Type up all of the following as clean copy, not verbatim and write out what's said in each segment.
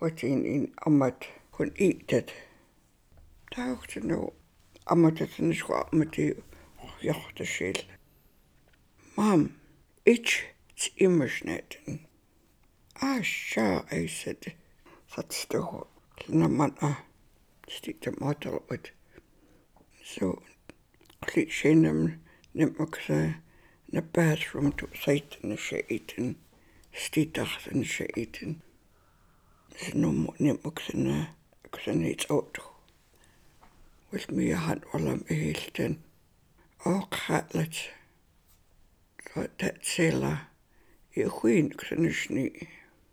Huatiin in ammat kun iitet. Tauhtinu ammatatun squammati johtasil. Mam, ich immersneten. Sha, I said. That's the whole. Namana. Stick the model with. So, klitschinem nimmakse na bathroom to sight in the shade. Stitach in the shade. No more nimmakse na it's out. With me a hand while I'm eating. Oh, catlets. Dat sailor. Je queen knusni.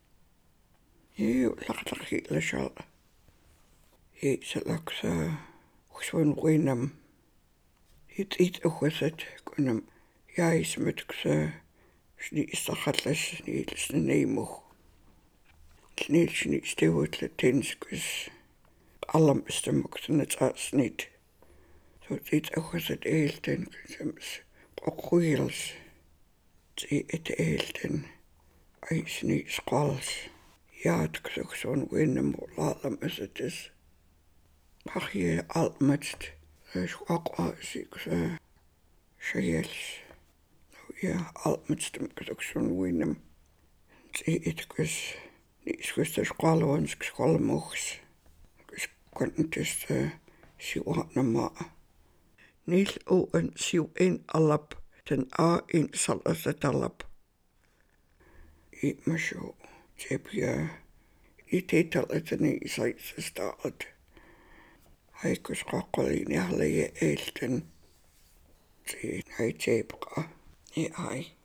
Je lachtig hele shal. Je selaks gewoon winam. Het iets oogzet kunam. Ja is met kse. Sni sachatles ni snemo. Sni stewt tenskus. Allam bestemoksen het as niet. Zo iets oogzet eelten kusems. Oquils. Het eelten. Is niet schals. Ja, het is zo'n winnen, laat is het is. Mag je al met de schwak ziek scheels. Ja, al met de zo'n winnen. Het is niet de schal, want ik schal mocht. Ik kon het dus zien wat maar. Niet een ziel in alap, ten a in zal het alap. Ik maar zo. Heb je niet het niet zoiets staat. Hij kus kakkel in alle je eelten. Hij heb hij.